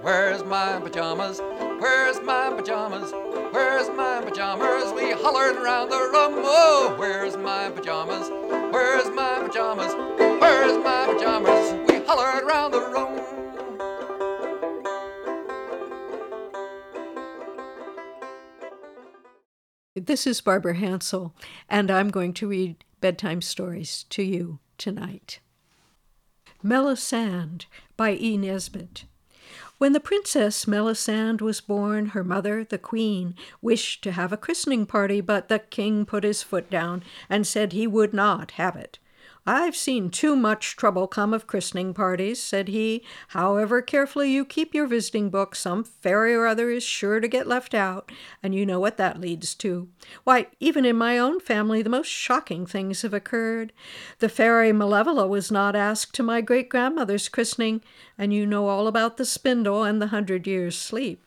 Where's my pajamas? Where's my pajamas? Where's my pajamas? We hollered around the room. Oh, where's my pajamas? Where's my pajamas? Where's my pajamas? We hollered around the room. This is Barbara Hansel, and I'm going to read bedtime stories to you tonight. Melisande by E. Nesbit. When the Princess Melisande was born, her mother, the Queen, wished to have a christening party, but the King put his foot down and said he would not have it. "I've seen too much trouble come of christening parties," said he. "However carefully you keep your visiting book, some fairy or other is sure to get left out, and you know what that leads to. Why, even in my own family the most shocking things have occurred. The fairy Malevola was not asked to my great-grandmother's christening, and you know all about the spindle and the 100 years' sleep."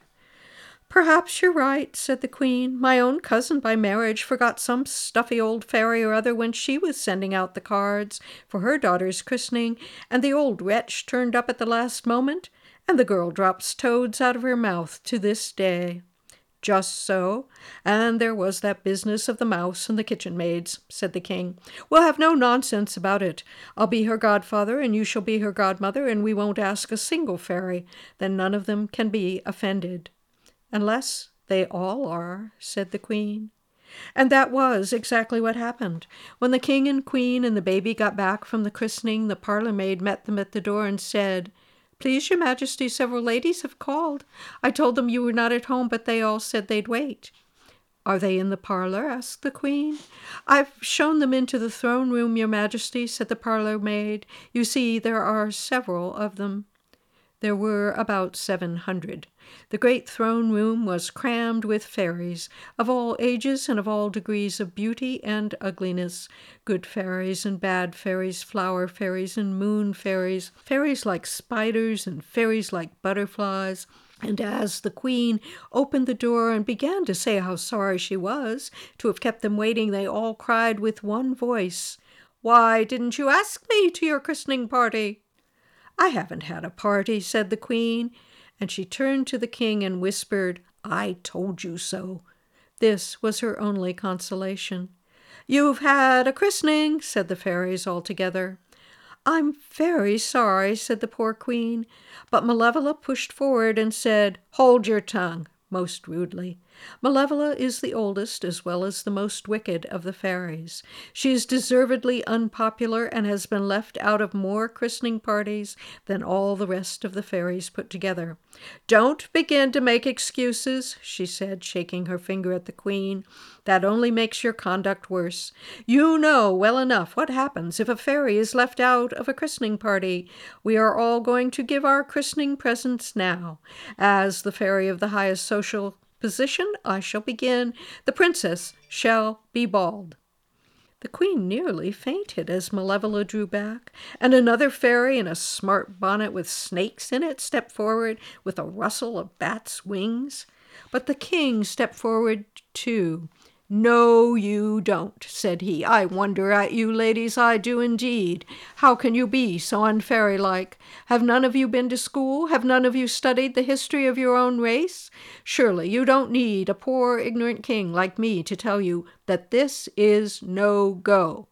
"Perhaps you're right," said the Queen. "My own cousin by marriage forgot some stuffy old fairy or other when she was sending out the cards for her daughter's christening, and the old wretch turned up at the last moment, and the girl drops toads out of her mouth to this day." "Just so, and there was that business of the mouse and the kitchen maids," said the King. "We'll have no nonsense about it. I'll be her godfather, and you shall be her godmother, and we won't ask a single fairy. Then none of them can be offended." "Unless they all are," said the Queen. And that was exactly what happened. When the King and Queen and the baby got back from the christening, the parlour-maid met them at the door and said, "Please, your Majesty, several ladies have called. I told them you were not at home, but they all said they'd wait." "Are they in the parlour?" asked the Queen. "I've shown them into the throne room, your Majesty," said the parlour-maid. "You see, there are several of them." There were about 700. The great throne room was crammed with fairies, of all ages and of all degrees of beauty and ugliness. Good fairies and bad fairies, flower fairies and moon fairies, fairies like spiders and fairies like butterflies. And as the Queen opened the door and began to say how sorry she was to have kept them waiting, they all cried with one voice, "Why didn't you ask me to your christening party?" "I haven't had a party," said the Queen, and she turned to the King and whispered, "I told you so." This was her only consolation. "You've had a christening," said the fairies all together. "I'm very sorry," said the poor Queen, but Malevola pushed forward and said, "Hold your tongue," most rudely. Malevola is the oldest as well as the most wicked of the fairies. She is deservedly unpopular and has been left out of more christening parties than all the rest of the fairies put together. "Don't begin to make excuses," she said, shaking her finger at the Queen. "That only makes your conduct worse. You know well enough what happens if a fairy is left out of a christening party. We are all going to give our christening presents now. As the fairy of the highest social position, I shall begin. The princess shall be bald." The Queen nearly fainted as Malevola drew back, and another fairy in a smart bonnet with snakes in it stepped forward with a rustle of bats' wings. But the King stepped forward too. "No, you don't," said he. "I wonder at you, ladies, I do indeed. How can you be so unfairy-like? Have none of you been to school? Have none of you studied the history of your own race? Surely you don't need a poor ignorant king like me to tell you that this is no go."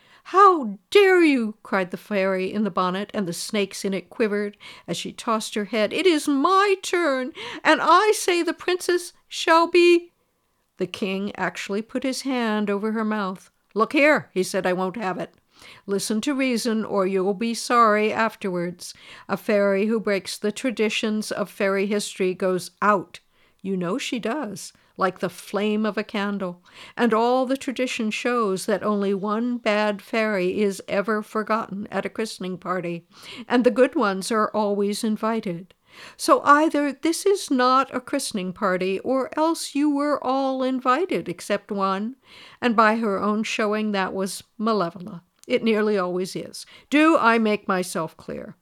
"How dare you?" cried the fairy in the bonnet, and the snakes in it quivered as she tossed her head. "It is my turn, and I say the princess shall be—" The King actually put his hand over her mouth. "Look here," he said, "I won't have it. Listen to reason, or you'll be sorry afterwards. A fairy who breaks the traditions of fairy history goes out. You know she does, like the flame of a candle. And all the tradition shows that only one bad fairy is ever forgotten at a christening party, and the good ones are always invited. So either this is not a christening party, or else you were all invited except one, and by her own showing that was Malevola. It nearly always is. Do I make myself clear?"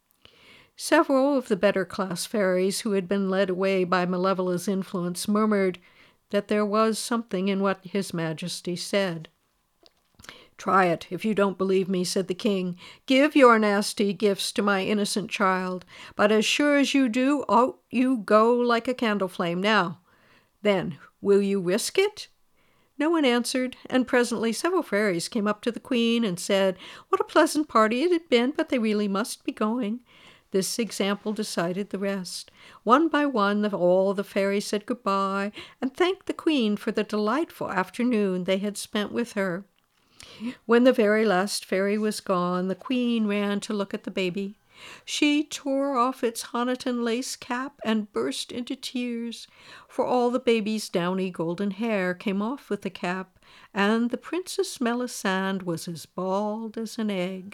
Several of the better class fairies who had been led away by Malevola's influence murmured that there was something in what His Majesty said. "Try it, if you don't believe me," said the king. "Give your nasty gifts to my innocent child, but as sure as you do, out you go like a candle flame. Now, then, will you risk it?" No one answered, and presently several fairies came up to the queen and said what a pleasant party it had been, but they really must be going. This example decided the rest. One by one, all the fairies said goodbye and thanked the queen for the delightful afternoon they had spent with her. When the very last fairy was gone, the queen ran to look at the baby. She tore off its Honiton lace cap and burst into tears, for all the baby's downy golden hair came off with the cap, and the Princess Melisande was as bald as an egg.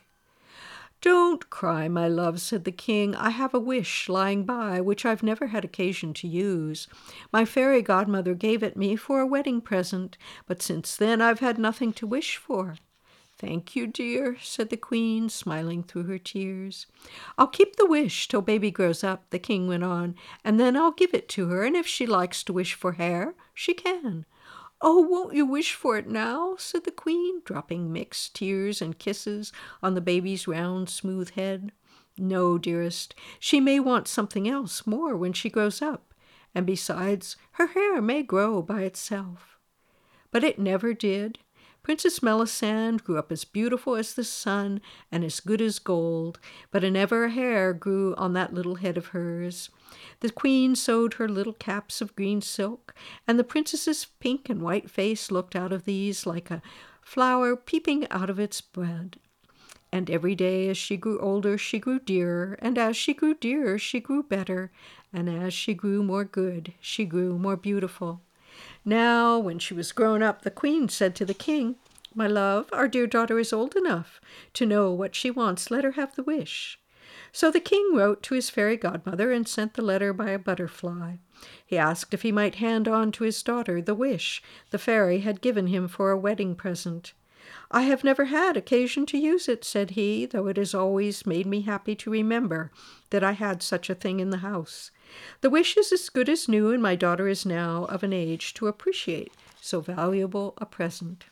"Don't cry, my love," said the king. "I have a wish lying by, which I've never had occasion to use. My fairy godmother gave it me for a wedding present, but since then I've had nothing to wish for." "Thank you, dear," said the queen, smiling through her tears. "I'll keep the wish till baby grows up," the king went on, "and then I'll give it to her, and if she likes to wish for hair, she can." "Oh, won't you wish for it now?" said the queen, dropping mixed tears and kisses on the baby's round, smooth head. "No, dearest, she may want something else more when she grows up, and besides, her hair may grow by itself." But it never did. Princess Melisande grew up as beautiful as the sun and as good as gold, but never a hair grew on that little head of hers. The queen sewed her little caps of green silk, and the princess's pink and white face looked out of these like a flower peeping out of its bud. And every day as she grew older, she grew dearer, and as she grew dearer, she grew better, and as she grew more good, she grew more beautiful. Now, when she was grown up, the queen said to the king, "My love, our dear daughter is old enough to know what she wants. Let her have the wish." So the king wrote to his fairy godmother and sent the letter by a butterfly. He asked if he might hand on to his daughter the wish the fairy had given him for a wedding present. "I have never had occasion to use it," said he, "though it has always made me happy to remember that I had such a thing in the house. The wish is as good as new, and my daughter is now of an age to appreciate so valuable a present."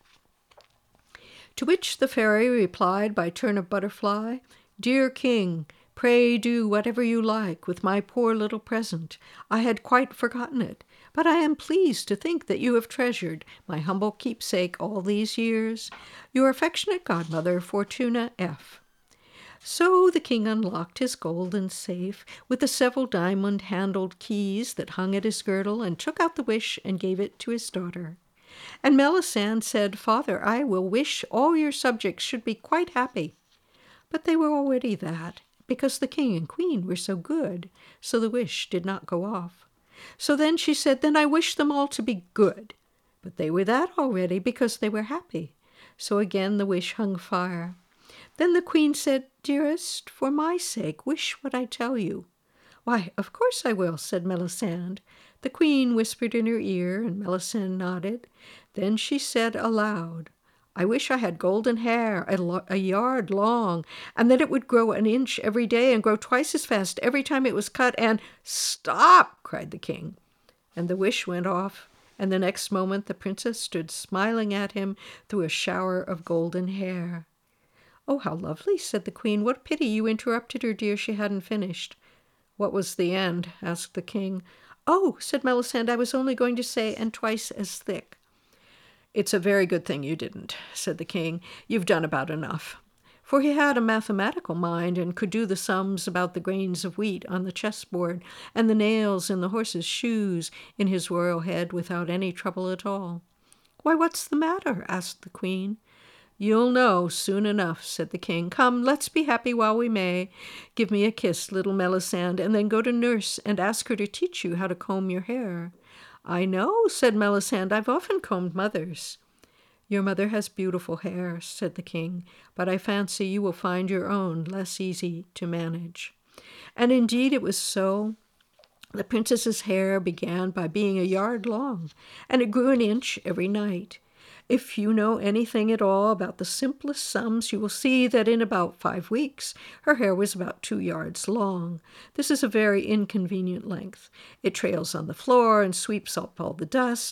To which the fairy replied by turn of butterfly, "Dear king, pray do whatever you like with my poor little present. I had quite forgotten it, but I am pleased to think that you have treasured my humble keepsake all these years. Your affectionate godmother, Fortuna F." So the king unlocked his golden safe with the several diamond-handled keys that hung at his girdle, and took out the wish and gave it to his daughter. And Melisande said, "Father, I will wish all your subjects should be quite happy." But they were already that, because the king and queen were so good, so the wish did not go off. So then she said, "Then I wish them all to be good." But they were that already, because they were happy. So again the wish hung fire. Then the queen said, "Dearest, for my sake, wish what I tell you." "Why, of course I will," said Melisande. The queen whispered in her ear, and Melisande nodded. Then she said aloud, "I wish I had golden hair, a yard long, and that it would grow an inch every day and grow twice as fast every time it was cut, and—" "Stop!" cried the king. And the wish went off, and the next moment the princess stood smiling at him through a shower of golden hair. "Oh, how lovely," said the queen. "What a pity you interrupted her, dear. She hadn't finished." "What was the end?" asked the king. "Oh," said Melisande, "I was only going to say, and twice as thick." "It's a very good thing you didn't," said the king. "You've done about enough." For he had a mathematical mind and could do the sums about the grains of wheat on the chessboard and the nails in the horse's shoes in his royal head without any trouble at all. "Why, what's the matter?" asked the queen. "You'll know soon enough," said the king. "Come, let's be happy while we may. Give me a kiss, little Melisande, and then go to nurse and ask her to teach you how to comb your hair." "I know," said Melisande. "I've often combed mother's." "Your mother has beautiful hair," said the king, "but I fancy you will find your own less easy to manage." And indeed it was so. The princess's hair began by being a yard long, and it grew an inch every night. If you know anything at all about the simplest sums, you will see that in about 5 weeks her hair was about 2 yards long. This is a very inconvenient length. It trails on the floor and sweeps up all the dust,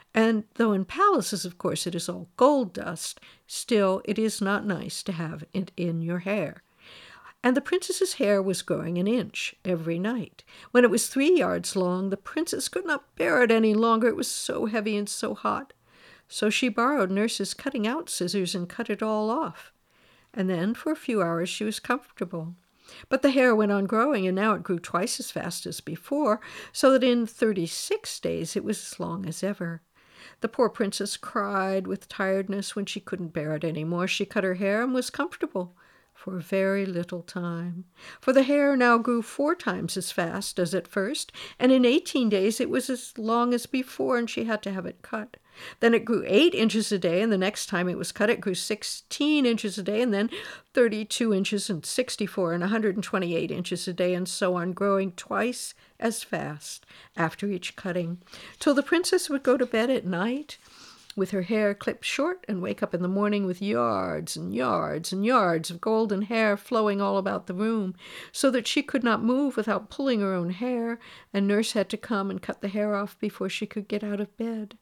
And though in palaces, of course, it is all gold dust, still it is not nice to have it in your hair. And the princess's hair was growing an inch every night. When it was 3 yards long, the princess could not bear it any longer. It was so heavy and so hot. So she borrowed nurse's cutting-out scissors and cut it all off. And then for a few hours she was comfortable. But the hair went on growing, and now it grew twice as fast as before, so that in 36 days it was as long as ever. The poor princess cried with tiredness when she couldn't bear it any more. She cut her hair and was comfortable for a very little time. For the hair now grew 4 times as fast as at first, and in 18 days it was as long as before, and she had to have it cut. Then it grew 8 inches a day, and the next time it was cut it grew 16 inches a day, and then 32 inches and 64 and 128 inches a day, and so on, growing twice as fast after each cutting, till the princess would go to bed at night with her hair clipped short and wake up in the morning with yards and yards and yards of golden hair flowing all about the room, so that she could not move without pulling her own hair, and nurse had to come and cut the hair off before she could get out of bed.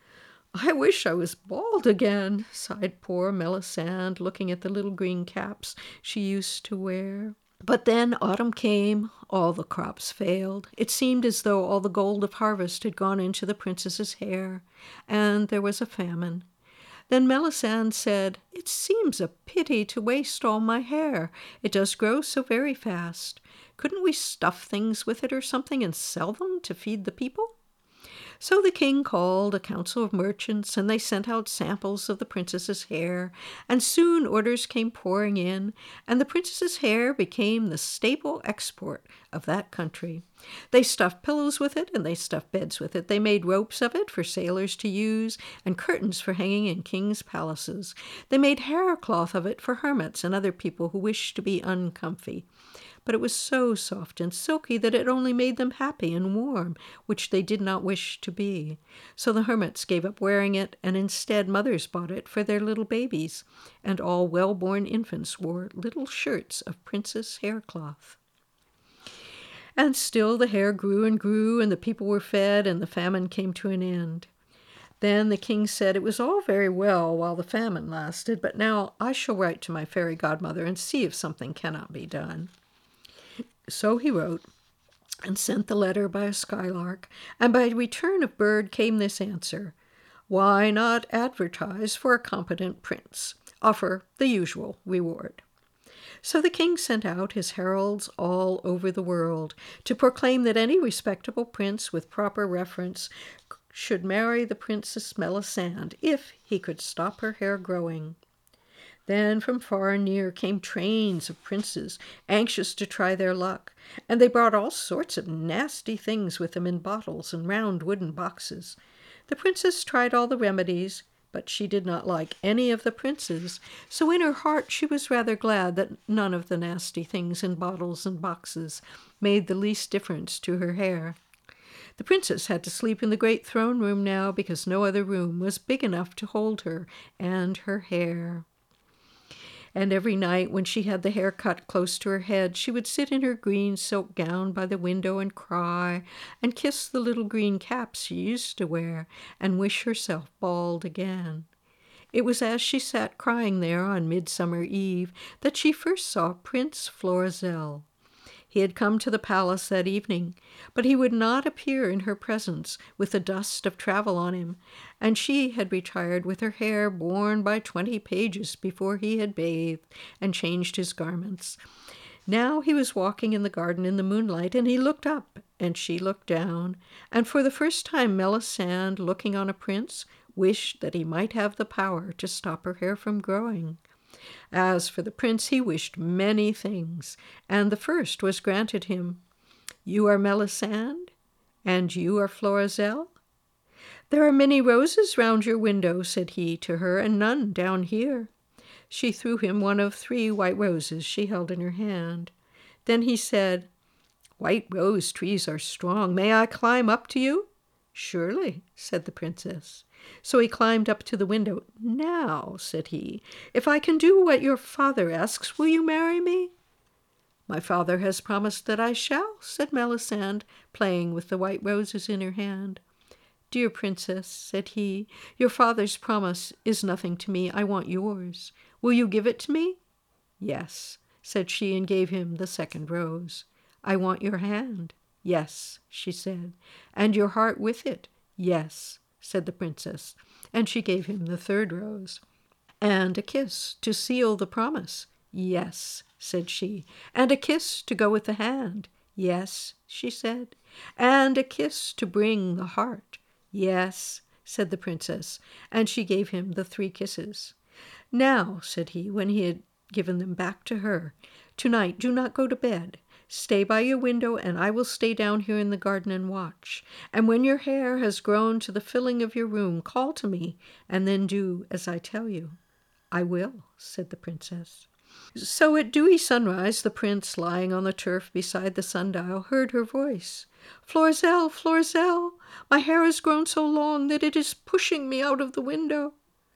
"I wish I was bald again," sighed poor Melisande, looking at the little green caps she used to wear. But then autumn came, all the crops failed. It seemed as though all the gold of harvest had gone into the princess's hair, and there was a famine. Then Melisande said, "It seems a pity to waste all my hair. It does grow so very fast. Couldn't we stuff things with it or something and sell them to feed the people?" So the king called a council of merchants, and they sent out samples of the princess's hair, and soon orders came pouring in, and the princess's hair became the staple export of that country. They stuffed pillows with it, and they stuffed beds with it. They made ropes of it for sailors to use, and curtains for hanging in kings' palaces. They made haircloth of it for hermits and other people who wished to be uncomfy. But it was so soft and silky that it only made them happy and warm, which they did not wish to be. So the hermits gave up wearing it, and instead mothers bought it for their little babies, and all well-born infants wore little shirts of princess haircloth. And still the hair grew and grew, and the people were fed, and the famine came to an end. Then the king said it was all very well while the famine lasted, but now I shall write to my fairy godmother and see if something cannot be done. So he wrote, and sent the letter by a skylark, and by return of bird came this answer: "Why not advertise for a competent prince? Offer the usual reward." So the king sent out his heralds all over the world to proclaim that any respectable prince with proper reference should marry the Princess Melisande if he could stop her hair growing. Then from far and near came trains of princes, anxious to try their luck, and they brought all sorts of nasty things with them in bottles and round wooden boxes. The princess tried all the remedies, but she did not like any of the princes, so in her heart she was rather glad that none of the nasty things in bottles and boxes made the least difference to her hair. The princess had to sleep in the great throne room now, because no other room was big enough to hold her and her hair. And every night when she had the hair cut close to her head, she would sit in her green silk gown by the window and cry, and kiss the little green caps she used to wear, and wish herself bald again. It was as she sat crying there on Midsummer Eve that she first saw Prince Florizel. He had come to the palace that evening, but he would not appear in her presence with the dust of travel on him, and she had retired with her hair worn by 20 pages before he had bathed and changed his garments. Now he was walking in the garden in the moonlight, and he looked up, and she looked down, and for the first time Melisande, looking on a prince, wished that he might have the power to stop her hair from growing. As for the prince, he wished many things, and the first was granted him. "You are Melisande, and you are Florizel? There are many roses round your window," said he to her, "and none down here." She threw him one of 3 white roses she held in her hand. Then he said, "White rose trees are strong. May I climb up to you?" "Surely," said the princess. So he climbed up to the window. "Now," said he, "if I can do what your father asks, will you marry me?" "My father has promised that I shall," said Melisande, playing with the white roses in her hand. "Dear princess," said he, "your father's promise is nothing to me. I want yours. Will you give it to me?" "Yes," said she, and gave him the second rose. "I want your hand." "Yes," she said. "And your heart with it." "Yes," said the princess, and she gave him the third rose. "And a kiss to seal the promise." "Yes," said she. "And a kiss to go with the hand." "Yes," she said. "And a kiss to bring the heart." "Yes," said the princess, and she gave him the 3 kisses. "Now," said he, when he had given them back to her, "tonight do not go to bed. Stay by your window, and I will stay down here in the garden and watch. And when your hair has grown to the filling of your room, call to me, and then do as I tell you." "I will," said the princess. So at dewy sunrise, the prince, lying on the turf beside the sundial, heard her voice. "Florizel, Florizel, my hair has grown so long that it is pushing me out of the window."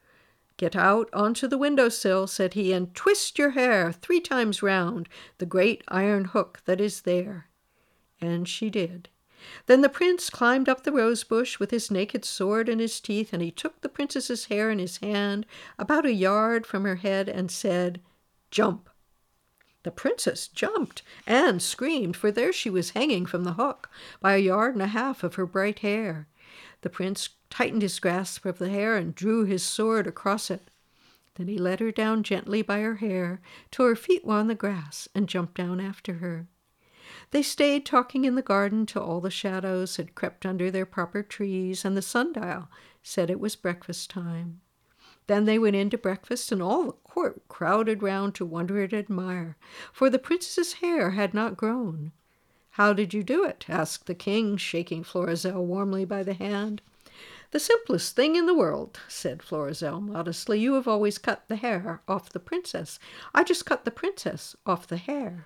"Get out onto the window-sill," said he, "and twist your hair 3 times round the great iron hook that is there." And she did. Then the prince climbed up the rose bush with his naked sword in his teeth, and he took the princess's hair in his hand about a yard from her head and said, "Jump." The princess jumped and screamed, for there she was hanging from the hook by 1.5 yards of her bright hair. The prince tightened his grasp of the hair and drew his sword across it. Then he led her down gently by her hair till her feet were on the grass, and jumped down after her. They stayed talking in the garden till all the shadows had crept under their proper trees, and the sundial said it was breakfast time. Then they went in to breakfast, and all the court crowded round to wonder and admire, for the princess's hair had not grown. "How did you do it?" asked the king, shaking Florizel warmly by the hand. "The simplest thing in the world," said Florizel modestly. "You have always cut the hair off the princess. I just cut the princess off the hair."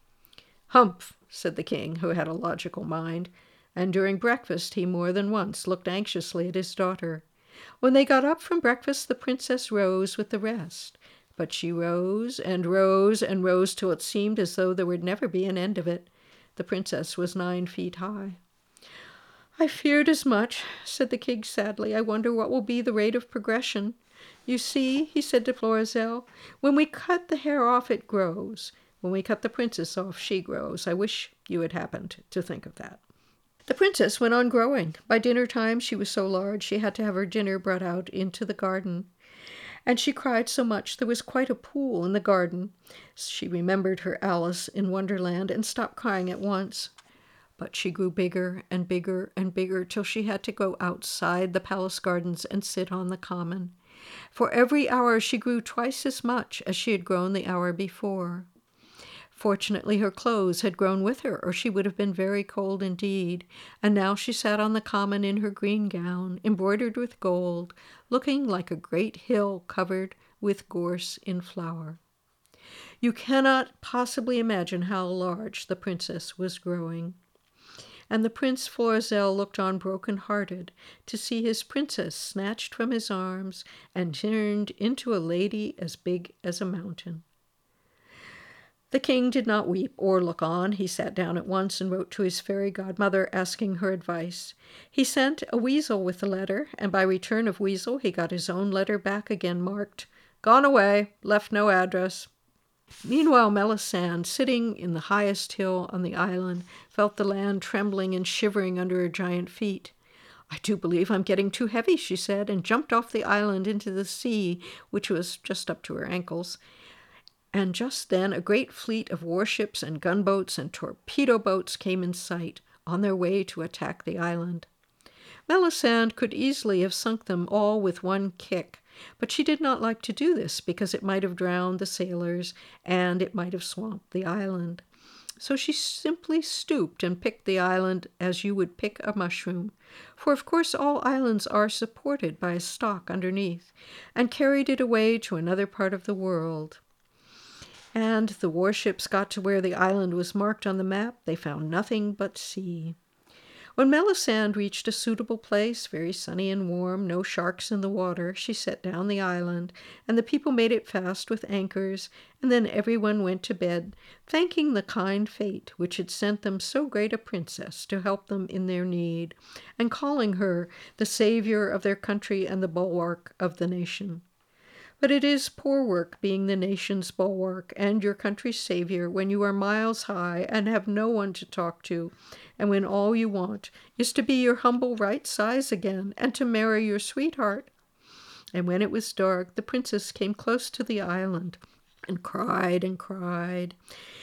"Humph," said the king, who had a logical mind, and during breakfast he more than once looked anxiously at his daughter. When they got up from breakfast, the princess rose with the rest, but she rose and rose and rose till it seemed as though there would never be an end of it. The princess was 9 feet high. "I feared as much," said the king sadly. "I wonder what will be the rate of progression. You see," he said to Florizel, "when we cut the hair off, it grows. When we cut the princess off, she grows. I wish you had happened to think of that." The princess went on growing. By dinner time she was so large she had to have her dinner brought out into the garden. And she cried so much there was quite a pool in the garden. She remembered her Alice in Wonderland and stopped crying at once. But she grew bigger and bigger and bigger till she had to go outside the palace gardens and sit on the common. For every hour she grew twice as much as she had grown the hour before. Fortunately, her clothes had grown with her, or she would have been very cold indeed, and now she sat on the common in her green gown, embroidered with gold, looking like a great hill covered with gorse in flower. You cannot possibly imagine how large the princess was growing. And the Prince Florizel looked on broken-hearted to see his princess snatched from his arms and turned into a lady as big as a mountain. The king did not weep or look on. He sat down at once and wrote to his fairy godmother, asking her advice. He sent a weasel with the letter, and by return of weasel he got his own letter back again marked, "Gone away, left no address." Meanwhile, Melisande, sitting in the highest hill on the island, felt the land trembling and shivering under her giant feet. "I do believe I'm getting too heavy," she said, and jumped off the island into the sea, which was just up to her ankles. And just then a great fleet of warships and gunboats and torpedo boats came in sight, on their way to attack the island. Melisande could easily have sunk them all with one kick, but she did not like to do this because it might have drowned the sailors and it might have swamped the island. So she simply stooped and picked the island as you would pick a mushroom, for of course all islands are supported by a stalk underneath, and carried it away to another part of the world. And the warships got to where the island was marked on the map. They found nothing but sea. When Melisande reached a suitable place, very sunny and warm, no sharks in the water, she set down the island, and the people made it fast with anchors, and then everyone went to bed, thanking the kind fate which had sent them so great a princess to help them in their need, and calling her the savior of their country and the bulwark of the nation. But it is poor work being the nation's bulwark and your country's savior when you are miles high and have no one to talk to, and when all you want is to be your humble right size again and to marry your sweetheart. And when it was dark, the princess came close to the island and cried and cried.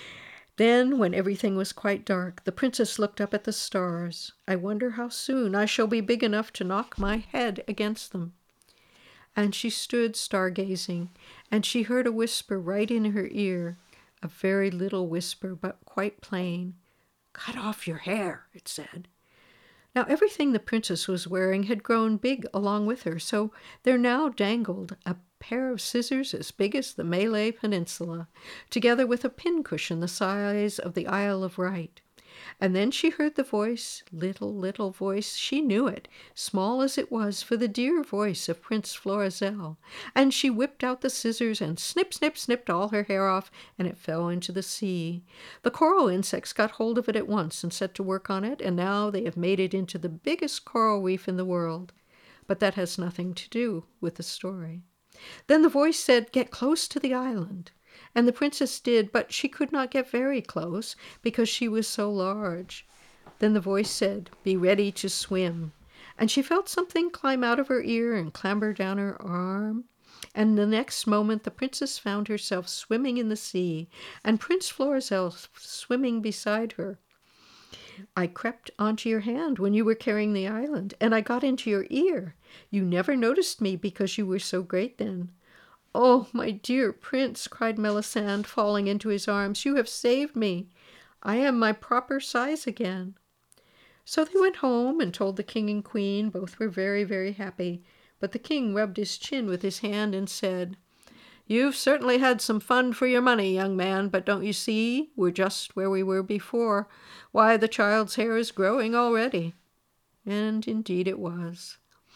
Then, when everything was quite dark, the princess looked up at the stars. I wonder how soon I shall be big enough to knock my head against them. And she stood stargazing, and she heard a whisper right in her ear, a very little whisper, but quite plain. "Cut off your hair," it said. Now everything the princess was wearing had grown big along with her, so there now dangled a pair of scissors as big as the Malay Peninsula, together with a pincushion the size of the Isle of Wight. And then she heard the voice, little voice, she knew it, small as it was, for the dear voice of Prince Florizel. And she whipped out the scissors and snip, snip, snipped all her hair off, and it fell into the sea. The coral insects got hold of it at once and set to work on it, and now they have made it into the biggest coral reef in the world. But that has nothing to do with the story. Then the voice said, "Get close to the island." And the princess did, but she could not get very close because she was so large. Then the voice said, "Be ready to swim." And she felt something climb out of her ear and clamber down her arm. And the next moment the princess found herself swimming in the sea, and Prince Florizel swimming beside her. "I crept onto your hand when you were carrying the island, and I got into your ear. You never noticed me because you were so great then." "Oh, my dear prince," cried Melisande, falling into his arms, "you have saved me. I am my proper size again." So they went home and told the king and queen. Both were very, very happy. But the king rubbed his chin with his hand and said, "You've certainly had some fun for your money, young man, but don't you see we're just where we were before? Why, the child's hair is growing already." And indeed it was.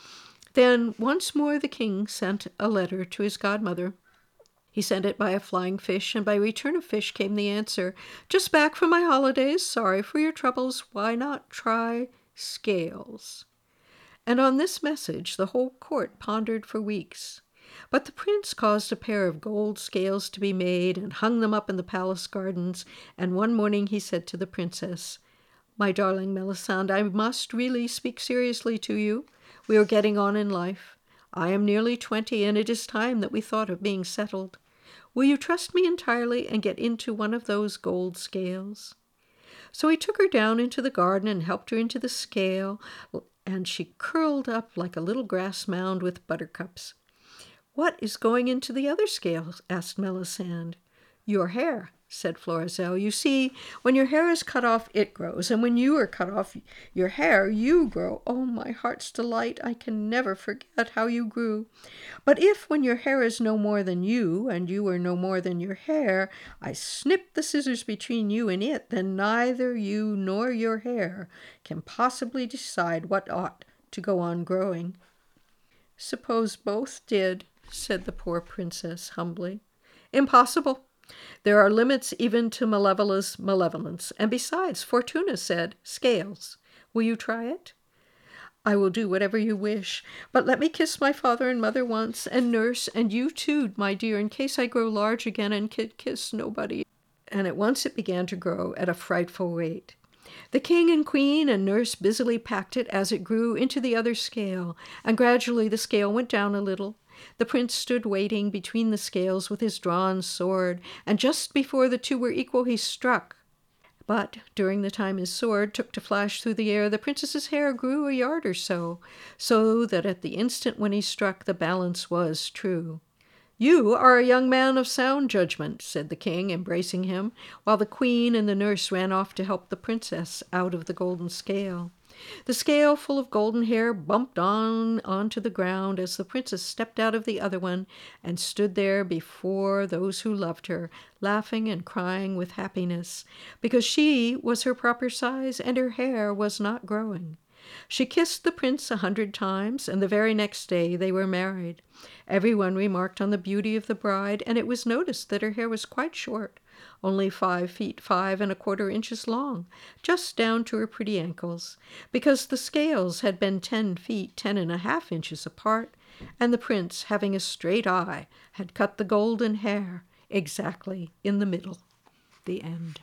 Then once more the king sent a letter to his godmother. He sent it by a flying fish, and by return of fish came the answer, "Just back from my holidays, sorry for your troubles, why not try scales?" And on this message the whole court pondered for weeks. But the prince caused a pair of gold scales to be made and hung them up in the palace gardens, and one morning he said to the princess, "My darling Melisande, I must really speak seriously to you. We are getting on in life. I am nearly 20, and it is time that we thought of being settled. Will you trust me entirely and get into one of those gold scales?" So he took her down into the garden and helped her into the scale, and she curled up like a little grass mound with buttercups. "What is going into the other scale?" asked Melisande. "Your hair," said Florizel. "You see, when your hair is cut off, it grows, and when you are cut off your hair, you grow. Oh, my heart's delight, I can never forget how you grew. But if, when your hair is no more than you, and you are no more than your hair, I snip the scissors between you and it, then neither you nor your hair can possibly decide what ought to go on growing." "Suppose both did," said the poor princess humbly. "Impossible. There are limits even to Malevola's malevolence, and besides, Fortuna said, 'Scales.' Will you try it?" "I will do whatever you wish, but let me kiss my father and mother once, and nurse, and you too, my dear, in case I grow large again and can kiss nobody." And at once it began to grow at a frightful rate. The king and queen and nurse busily packed it as it grew into the other scale, and gradually the scale went down a little. The prince stood waiting between the scales with his drawn sword, and just before the two were equal he struck. But during the time his sword took to flash through the air, the princess's hair grew a yard or so that at the instant when he struck the balance was true. "You are a young man of sound judgment," said the king, embracing him, while the queen and the nurse ran off to help the princess out of the golden scale. The scale full of golden hair bumped onto the ground as the princess stepped out of the other one and stood there before those who loved her, laughing and crying with happiness, because she was her proper size and her hair was not growing. She kissed the prince 100 times, and the very next day they were married. Everyone remarked on the beauty of the bride, and it was noticed that her hair was quite short, only 5 feet 5¼ inches long, just down to her pretty ankles, because the scales had been 10 feet 10½ inches apart, and the prince, having a straight eye, had cut the golden hair exactly in the middle. The end.